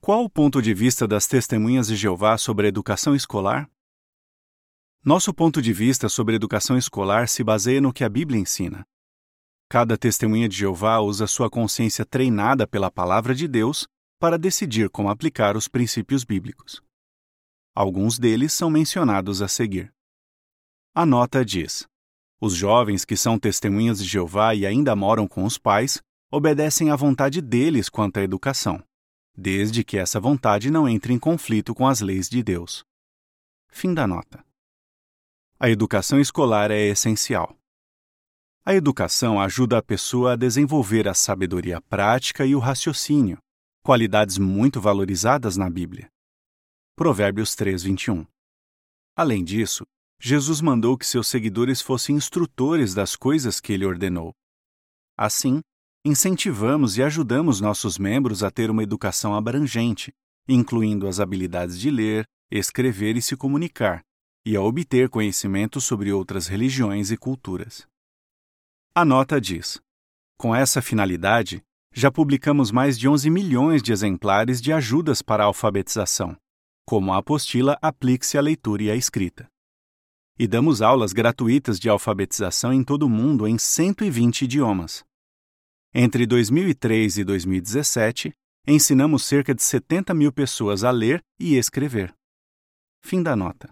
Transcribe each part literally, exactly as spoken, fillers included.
Qual o ponto de vista das testemunhas de Jeová sobre a educação escolar? Nosso ponto de vista sobre a educação escolar se baseia no que a Bíblia ensina. Cada testemunha de Jeová usa sua consciência treinada pela palavra de Deus para decidir como aplicar os princípios bíblicos. Alguns deles são mencionados a seguir. A nota diz: os jovens que são testemunhas de Jeová e ainda moram com os pais obedecem à vontade deles quanto à educação, desde que essa vontade não entre em conflito com as leis de Deus. Fim da nota. A educação escolar é essencial. A educação ajuda a pessoa a desenvolver a sabedoria prática e o raciocínio, qualidades muito valorizadas na Bíblia. Provérbios três, vinte e um. Além disso, Jesus mandou que seus seguidores fossem instrutores das coisas que ele ordenou. Assim, incentivamos e ajudamos nossos membros a ter uma educação abrangente, incluindo as habilidades de ler, escrever e se comunicar, e a obter conhecimento sobre outras religiões e culturas. A nota diz: com essa finalidade, já publicamos mais de onze milhões de exemplares de ajudas para a alfabetização, como a apostila Aplique-se à Leitura e à Escrita. E damos aulas gratuitas de alfabetização em todo o mundo em cento e vinte idiomas. Entre dois mil e três e dois mil e dezessete, ensinamos cerca de setenta mil pessoas a ler e escrever. Fim da nota.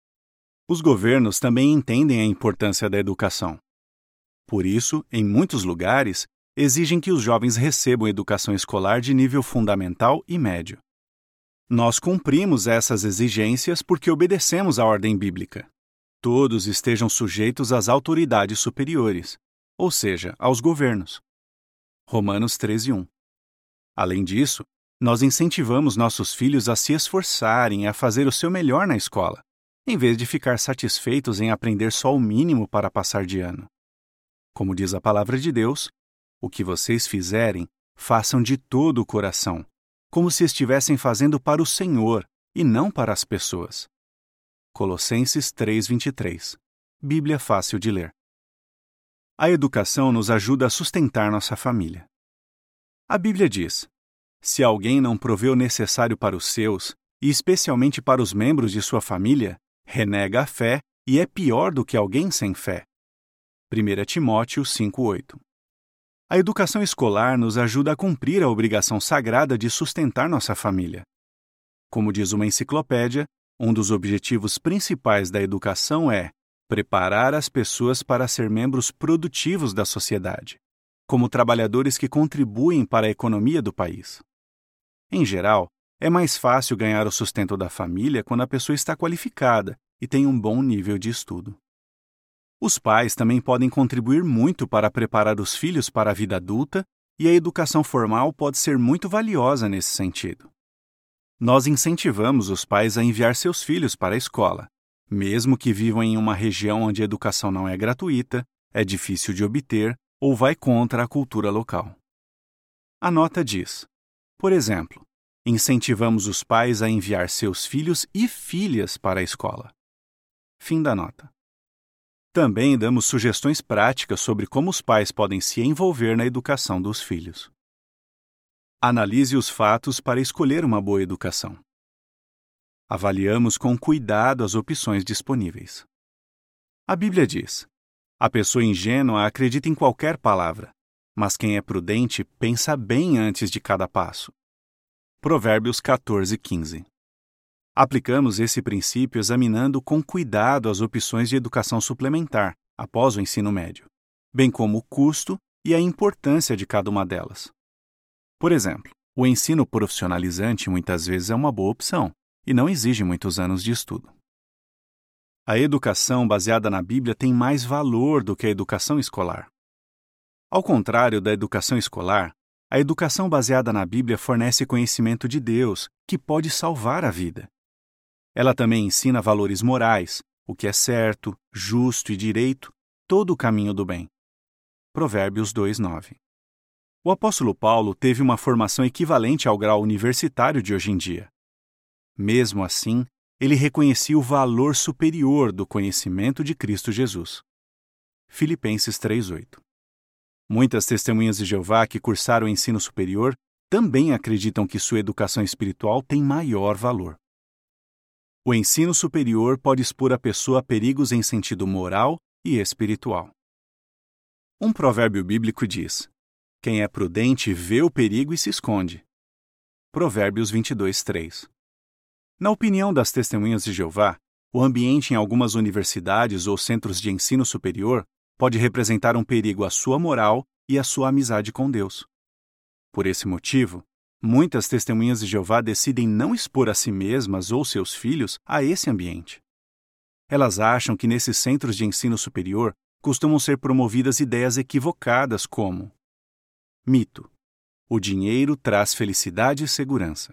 Os governos também entendem a importância da educação. Por isso, em muitos lugares, exigem que os jovens recebam educação escolar de nível fundamental e médio. Nós cumprimos essas exigências porque obedecemos à ordem bíblica. Todos estejam sujeitos às autoridades superiores, ou seja, aos governos. Romanos treze, um. Além disso, nós incentivamos nossos filhos a se esforçarem e a fazer o seu melhor na escola, em vez de ficar satisfeitos em aprender só o mínimo para passar de ano. Como diz a palavra de Deus, o que vocês fizerem, façam de todo o coração, como se estivessem fazendo para o Senhor e não para as pessoas. Colossenses três, vinte e três. Bíblia fácil de ler. A educação nos ajuda a sustentar nossa família. A Bíblia diz: se alguém não provê o necessário para os seus, e especialmente para os membros de sua família, renega a fé e é pior do que alguém sem fé. primeira Timóteo cinco, oito. A educação escolar nos ajuda a cumprir a obrigação sagrada de sustentar nossa família. Como diz uma enciclopédia, um dos objetivos principais da educação é preparar as pessoas para ser membros produtivos da sociedade, como trabalhadores que contribuem para a economia do país. Em geral, é mais fácil ganhar o sustento da família quando a pessoa está qualificada e tem um bom nível de estudo. Os pais também podem contribuir muito para preparar os filhos para a vida adulta, e a educação formal pode ser muito valiosa nesse sentido. Nós incentivamos os pais a enviar seus filhos para a escola, mesmo que vivam em uma região onde a educação não é gratuita, é difícil de obter ou vai contra a cultura local. A nota diz: por exemplo, incentivamos os pais a enviar seus filhos e filhas para a escola. Fim da nota. Também damos sugestões práticas sobre como os pais podem se envolver na educação dos filhos. Analise os fatos para escolher uma boa educação. Avaliamos com cuidado as opções disponíveis. A Bíblia diz: a pessoa ingênua acredita em qualquer palavra, mas quem é prudente pensa bem antes de cada passo. Provérbios quatorze, quinze. Aplicamos esse princípio examinando com cuidado as opções de educação suplementar, após o ensino médio, bem como o custo e a importância de cada uma delas. Por exemplo, o ensino profissionalizante muitas vezes é uma boa opção e não exige muitos anos de estudo. A educação baseada na Bíblia tem mais valor do que a educação escolar. Ao contrário da educação escolar, a educação baseada na Bíblia fornece conhecimento de Deus, que pode salvar a vida. Ela também ensina valores morais, o que é certo, justo e direito, todo o caminho do bem. Provérbios dois, nove. O apóstolo Paulo teve uma formação equivalente ao grau universitário de hoje em dia. Mesmo assim, ele reconhecia o valor superior do conhecimento de Cristo Jesus. Filipenses três, oito. Muitas testemunhas de Jeová que cursaram o ensino superior também acreditam que sua educação espiritual tem maior valor. O ensino superior pode expor a pessoa a perigos em sentido moral e espiritual. Um provérbio bíblico diz: quem é prudente vê o perigo e se esconde. Provérbios vinte e dois, três. Na opinião das Testemunhas de Jeová, o ambiente em algumas universidades ou centros de ensino superior pode representar um perigo à sua moral e à sua amizade com Deus. Por esse motivo, muitas Testemunhas de Jeová decidem não expor a si mesmas ou seus filhos a esse ambiente. Elas acham que nesses centros de ensino superior costumam ser promovidas ideias equivocadas como: mito. O dinheiro traz felicidade e segurança.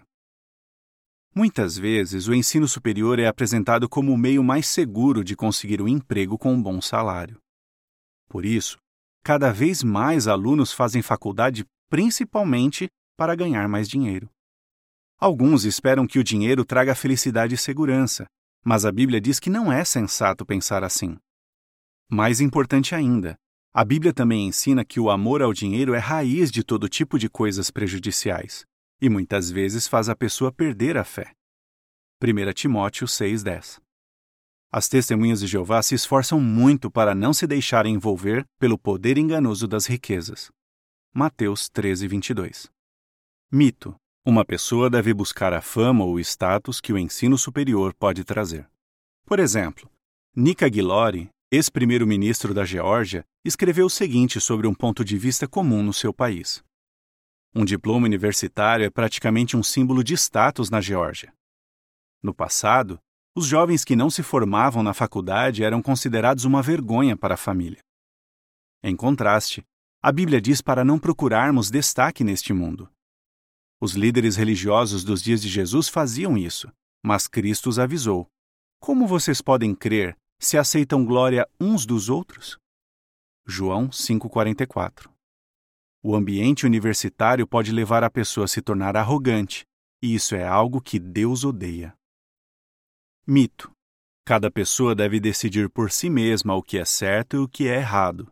Muitas vezes, o ensino superior é apresentado como o meio mais seguro de conseguir um emprego com um bom salário. Por isso, cada vez mais alunos fazem faculdade principalmente para ganhar mais dinheiro. Alguns esperam que o dinheiro traga felicidade e segurança, mas a Bíblia diz que não é sensato pensar assim. Mais importante ainda, a Bíblia também ensina que o amor ao dinheiro é raiz de todo tipo de coisas prejudiciais, e muitas vezes faz a pessoa perder a fé. primeira Timóteo seis, dez. As Testemunhas de Jeová se esforçam muito para não se deixarem envolver pelo poder enganoso das riquezas. Mateus treze, vinte e dois. Mito. Uma pessoa deve buscar a fama ou o status que o ensino superior pode trazer. Por exemplo, Nika Gilori, ex-primeiro-ministro da Geórgia, escreveu o seguinte sobre um ponto de vista comum no seu país. Um diploma universitário é praticamente um símbolo de status na Geórgia. No passado, os jovens que não se formavam na faculdade eram considerados uma vergonha para a família. Em contraste, a Bíblia diz para não procurarmos destaque neste mundo. Os líderes religiosos dos dias de Jesus faziam isso, mas Cristo os avisou: como vocês podem crer se aceitam glória uns dos outros? João cinco, quarenta e quatro. O ambiente universitário pode levar a pessoa a se tornar arrogante, e isso é algo que Deus odeia. Mito. Cada pessoa deve decidir por si mesma o que é certo e o que é errado.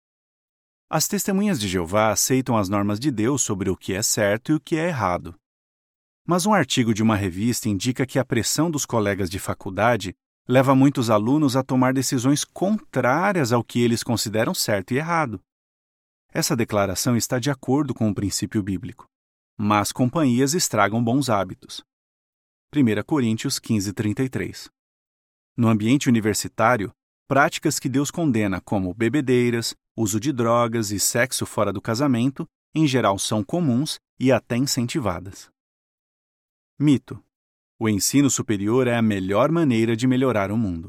As Testemunhas de Jeová aceitam as normas de Deus sobre o que é certo e o que é errado. Mas um artigo de uma revista indica que a pressão dos colegas de faculdade leva muitos alunos a tomar decisões contrárias ao que eles consideram certo e errado. Essa declaração está de acordo com o princípio bíblico. Más companhias estragam bons hábitos. primeira Coríntios quinze, trinta e três. No ambiente universitário, práticas que Deus condena, como bebedeiras, uso de drogas e sexo fora do casamento, em geral são comuns e até incentivadas. Mito. O ensino superior é a melhor maneira de melhorar o mundo.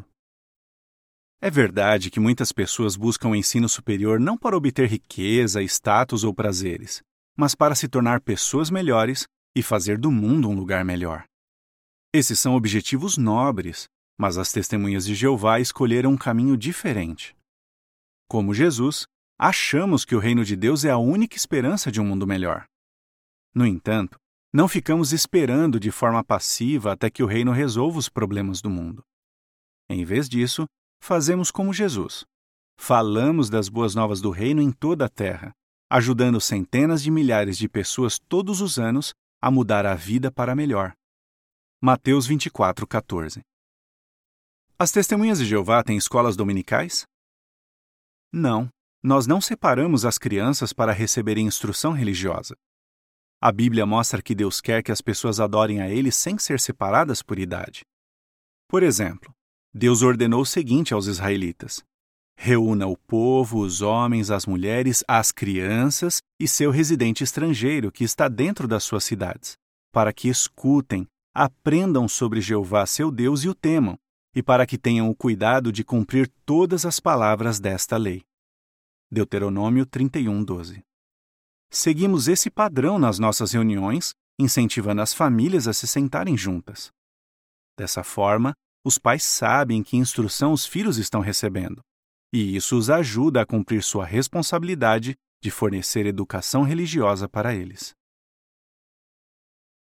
É verdade que muitas pessoas buscam o ensino superior não para obter riqueza, status ou prazeres, mas para se tornar pessoas melhores e fazer do mundo um lugar melhor. Esses são objetivos nobres, mas as Testemunhas de Jeová escolheram um caminho diferente. Como Jesus, achamos que o reino de Deus é a única esperança de um mundo melhor. No entanto, não ficamos esperando de forma passiva até que o reino resolva os problemas do mundo. Em vez disso, fazemos como Jesus. Falamos das boas novas do reino em toda a terra, ajudando centenas de milhares de pessoas todos os anos a mudar a vida para melhor. Mateus vinte e quatro, quatorze. As Testemunhas de Jeová têm escolas dominicais? Não, nós não separamos as crianças para receberem instrução religiosa. A Bíblia mostra que Deus quer que as pessoas adorem a Ele sem ser separadas por idade. Por exemplo, Deus ordenou o seguinte aos israelitas: reúna o povo, os homens, as mulheres, as crianças e seu residente estrangeiro que está dentro das suas cidades, para que escutem, aprendam sobre Jeová seu Deus e o temam, e para que tenham o cuidado de cumprir todas as palavras desta lei. Deuteronômio trinta e um, doze. Seguimos esse padrão nas nossas reuniões, incentivando as famílias a se sentarem juntas. Dessa forma, os pais sabem que instrução os filhos estão recebendo, e isso os ajuda a cumprir sua responsabilidade de fornecer educação religiosa para eles.